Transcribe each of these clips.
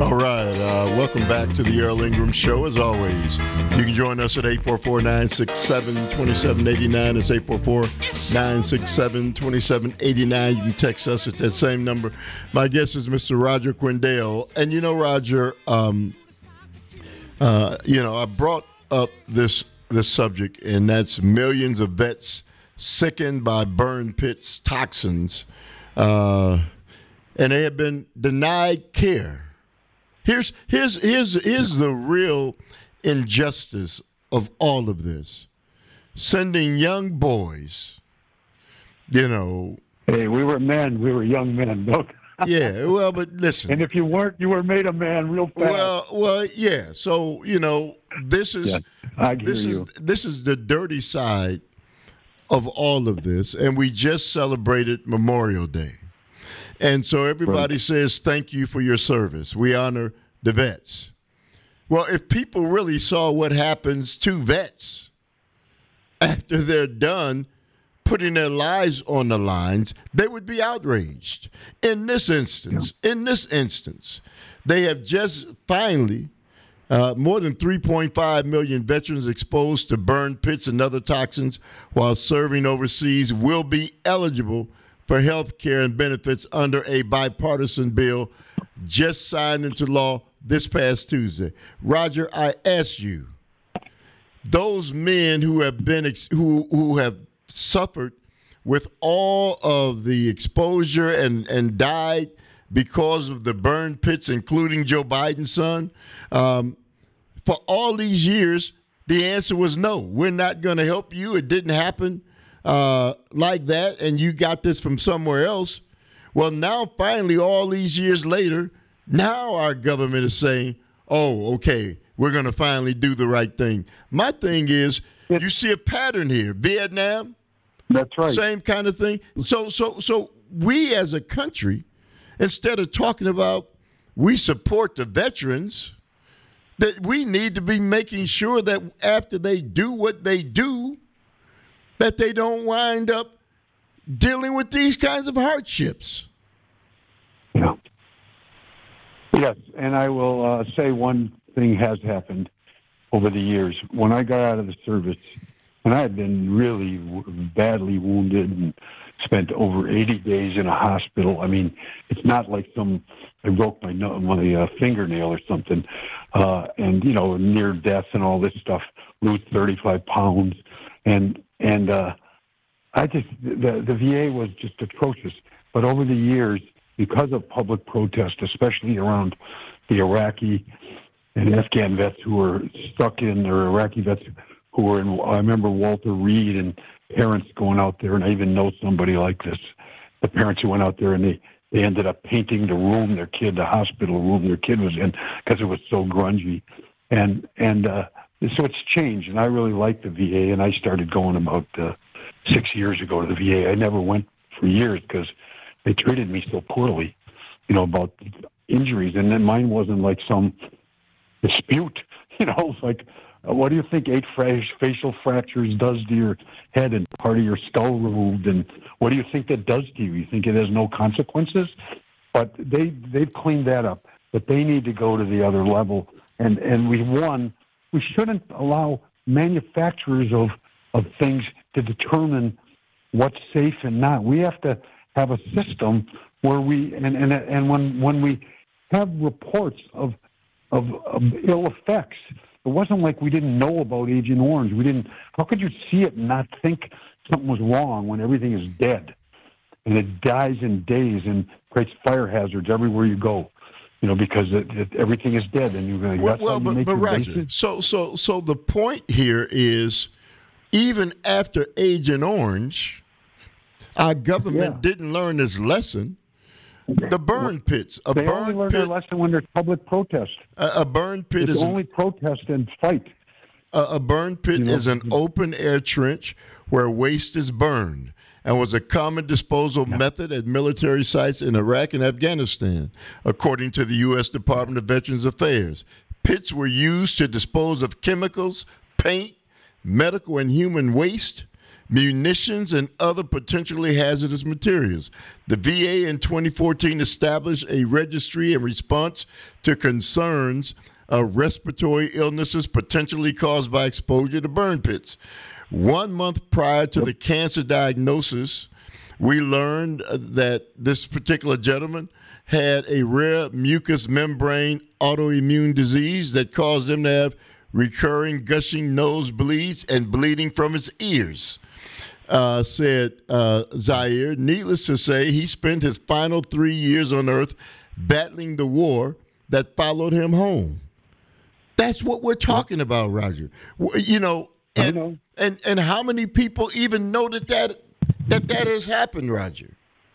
All right. Welcome back to the Earl Ingram Show. As always, you can join us at 844-967-2789. It's 844-967-2789. You can text us at that same number. My guest is Mr. Roger Quindale. And, you know, Roger, I brought up this subject, and that's millions of vets sickened by burn pits toxins, and they have been denied care. Here's the real injustice of all of this: sending young boys, Hey, we were men. We were young men. Don't. Yeah, well, but listen. And if you weren't, you were made a man real fast. Well, yeah. So this is this is the dirty side of all of this, and we just celebrated Memorial Day, and so everybody says thank you for your service. We honor the vets. Well, if people really saw what happens to vets after they're done putting their lives on the lines, they would be outraged. In this instance, they have just finally more than 3.5 million veterans exposed to burn pits and other toxins while serving overseas will be eligible for health care and benefits under a bipartisan bill just signed into law this past Tuesday. Roger, I ask you, those men who have been who have suffered with all of the exposure and died because of the burn pits, including Joe Biden's son, for all these years, the answer was no. We're not going to help you. It didn't happen like that, and you got this from somewhere else. Well, now finally, all these years later, now our government is saying, oh, okay, we're going to finally do the right thing. My thing is, you see a pattern here. Vietnam, that's right. Same kind of thing. So we as a country, instead of talking about we support the veterans, that we need to be making sure that after they do what they do, that they don't wind up dealing with these kinds of hardships. Yeah. Yes, and I will say one thing has happened over the years. When I got out of the service, and I had been really badly wounded and spent over 80 days in a hospital. I mean, it's not like I broke my fingernail or something, and near death and all this stuff. Lose 35 pounds, and I just the VA was just atrocious. But over the years, because of public protest, especially around the Iraqi and Afghan vets who were stuck in, or Iraqi vets who were in, I remember Walter Reed and parents going out there, and I even know somebody like this, the parents who went out there and they ended up painting the hospital room their kid was in, because it was so grungy. And so it's changed, and I really like the VA, and I started going about 6 years ago to the VA. I never went for years because they treated me so poorly, about injuries, and then mine wasn't like some dispute, like, what do you think 8 facial fractures does to your head and part of your skull removed, and what do you think that does to you? You think it has no consequences? But they've cleaned that up, but they need to go to the other level, and we shouldn't allow manufacturers of things to determine what's safe and not. We have to have a system where and when we have reports of ill effects, it wasn't like we didn't know about Agent Orange. How could you see it and not think something was wrong when everything is dead and it dies in days and creates fire hazards everywhere you go? Because everything is dead, and you're going to. But Roger, so the point here is, even after Agent Orange, our government didn't learn this lesson. The burn pits. They only learn their lesson when there's public protest. A burn pit is only protest and fight. A burn pit is an open-air trench where waste is burned, and was a common disposal method at military sites in Iraq and Afghanistan, according to the U.S. Department of Veterans Affairs. Pits were used to dispose of chemicals, paint, medical and human waste, munitions, and other potentially hazardous materials. The VA in 2014 established a registry in response to concerns of respiratory illnesses potentially caused by exposure to burn pits. 1 month prior to the cancer diagnosis, we learned that this particular gentleman had a rare mucous membrane autoimmune disease that caused him to have recurring gushing nosebleeds and bleeding from his ears, said Zaire. Needless to say, he spent his final 3 years on Earth battling the war that followed him home. That's what we're talking about, Roger. You know, and how many people even know that has happened, Roger?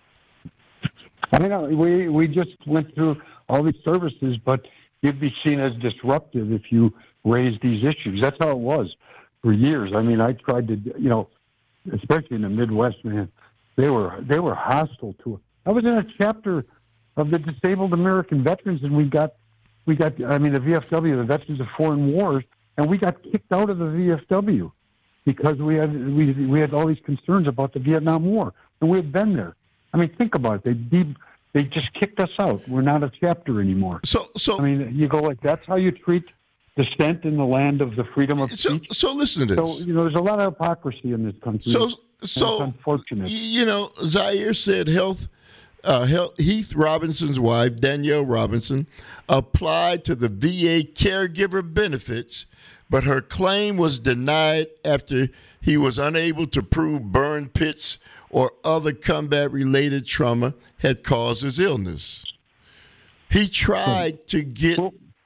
I know we just went through all these services, but you'd be seen as disruptive if you raised these issues. That's how it was for years. I mean, I tried to, especially in the Midwest, man, they were hostile to it. I was in a chapter of the Disabled American Veterans, and we got the VFW, the Veterans of Foreign Wars, and we got kicked out of the VFW because we had all these concerns about the Vietnam War, and we had been there. I mean, think about it. They just kicked us out. We're not a chapter anymore. So I mean, you go like, that's how you treat dissent in the land of the freedom of speech. So listen to this. So there's a lot of hypocrisy in this country. So it's unfortunate. Zaire said Heath Robinson's wife, Danielle Robinson, applied to the VA caregiver benefits, but her claim was denied after he was unable to prove burn pits or other combat-related trauma had caused his illness. He tried to get...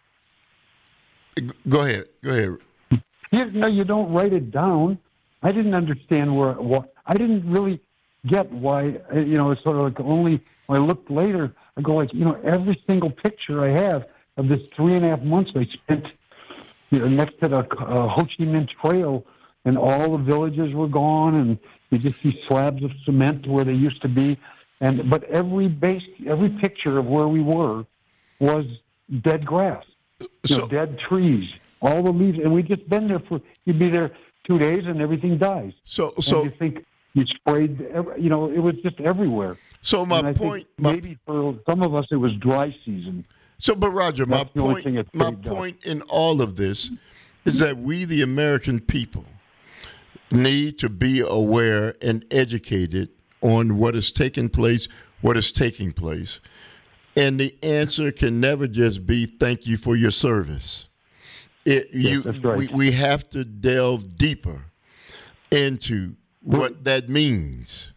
Go ahead. You don't write it down. I didn't understand what I didn't really get why, it's sort of like only when I looked later, I go like, every single picture I have of this 3.5 months I spent next to the Ho Chi Minh Trail, and all the villages were gone, and you just see slabs of cement where they used to be. But every picture of where we were was dead grass, dead trees, all the leaves, and we'd just been there you'd be there 2 days and everything dies. So you think you sprayed, it was just everywhere. So my point, maybe for some of us it was dry season. So, but Roger, my point in all of this is that we, the American people, need to be aware and educated on what is taking place, what is taking place. And the answer can never just be thank you for your service. That's right. We have to delve deeper into what that means.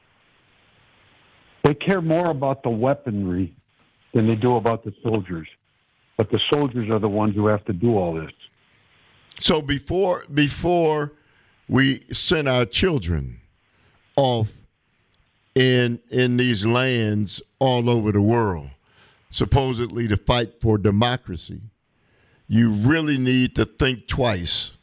They care more about the weaponry than they do about the soldiers. But the soldiers are the ones who have to do all this. So before we send our children off in these lands all over the world, supposedly to fight for democracy, you really need to think twice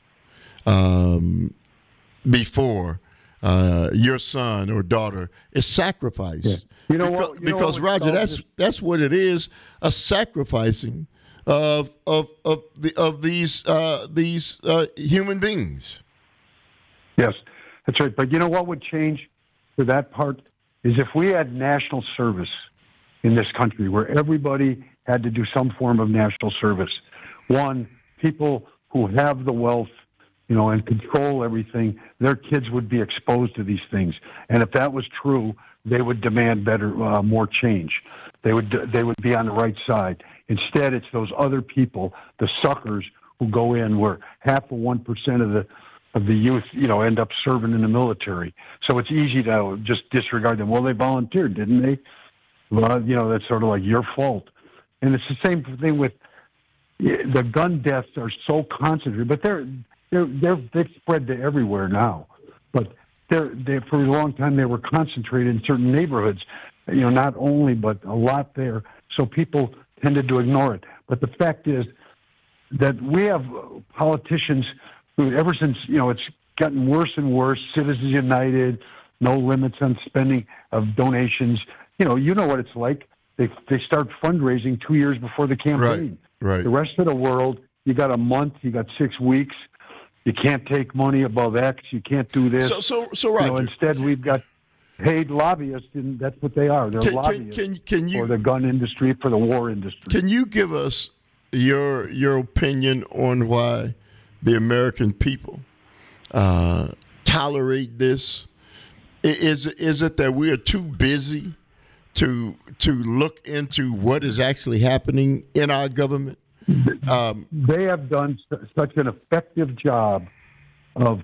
before your son or daughter is sacrificed. Yeah. Because Roger, that's what it is, a sacrificing of these human beings. Yes, that's right. But you know what would change for that part is if we had national service in this country where everybody had to do some form of national service. One, people who have the wealth, and control everything, their kids would be exposed to these things. And if that was true, they would demand more change. They would be on the right side. Instead, it's those other people, the suckers, who go in where 0.5% of the youth, end up serving in the military. So it's easy to just disregard them. Well, they volunteered, didn't they? Well, that's sort of like your fault. And it's the same thing with the gun deaths are so concentrated, but they've spread to everywhere now. But they for a long time they were concentrated in certain neighborhoods, not only but a lot there. So people tended to ignore it. But the fact is that we have politicians who, ever since it's gotten worse and worse, Citizens United, no limits on spending of donations. You know what it's like. They start fundraising 2 years before the campaign. Right. The rest of the world, you got a month, you got 6 weeks. you can't take money above X, you can't do this. So Roger. Instead, we've got paid lobbyists, and that's what they are. They're lobbyists for the gun industry, for the war industry. Can you give us your opinion on why the American people tolerate this? Is it that we are too busy to look into what is actually happening in our government? They have done such an effective job of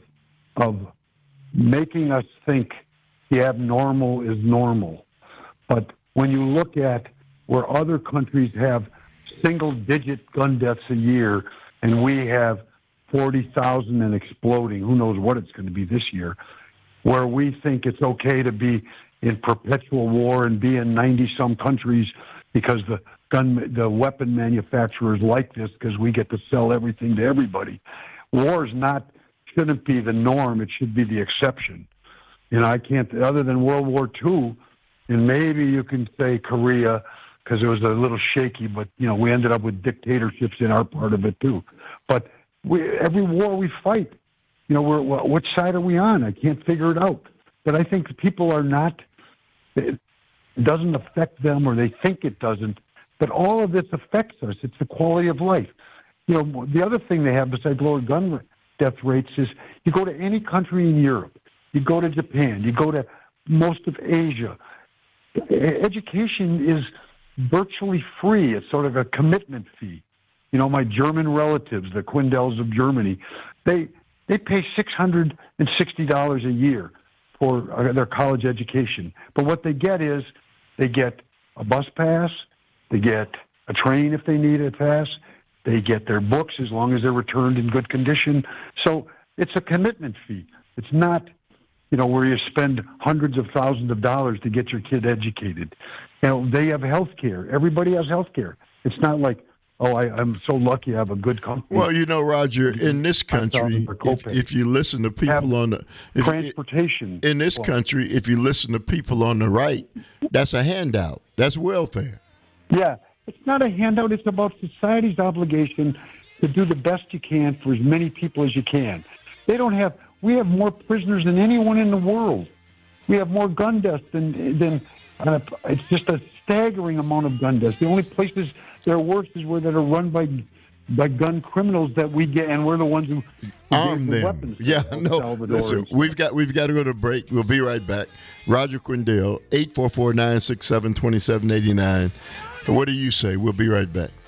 making us think the abnormal is normal. But when you look at where other countries have single-digit gun deaths a year, and we have 40,000 and exploding, who knows what it's going to be this year, where we think it's okay to be in perpetual war and be in 90-some countries because the weapon manufacturers like this because we get to sell everything to everybody. War shouldn't be the norm. It should be the exception. I can't, other than World War II, and maybe you can say Korea because it was a little shaky, but, we ended up with dictatorships in our part of it too. But every war we fight, which side are we on? I can't figure it out. But I think people are not, it doesn't affect them or they think it doesn't. But all of this affects us. It's the quality of life. The other thing they have besides lower gun death rates is you go to any country in Europe, you go to Japan, you go to most of Asia. Education is virtually free. It's sort of a commitment fee. My German relatives, the Quindells of Germany, they pay $660 a year for their college education. But what they get is they get a bus pass, they get a train if they need a pass, they get their books as long as they're returned in good condition. So it's a commitment fee. It's not, where you spend hundreds of thousands of dollars to get your kid educated. They have health care. Everybody has health care. It's not like, I'm so lucky I have a good company. Well, Roger, in this country, if you listen to people on the transportation in this country, if you listen to people on the right, that's a handout. That's welfare. Yeah, it's not a handout. It's about society's obligation to do the best you can for as many people as you can. We have more prisoners than anyone in the world. We have more gun deaths than it's just a staggering amount of gun deaths. The only places they're worse is where that are run by gun criminals that we get, and we're the ones who arm them. Weapons. Yeah, no. Listen, we've got to go to break. We'll be right back. Roger Quindell, 844-967-2789. What do you say? We'll be right back.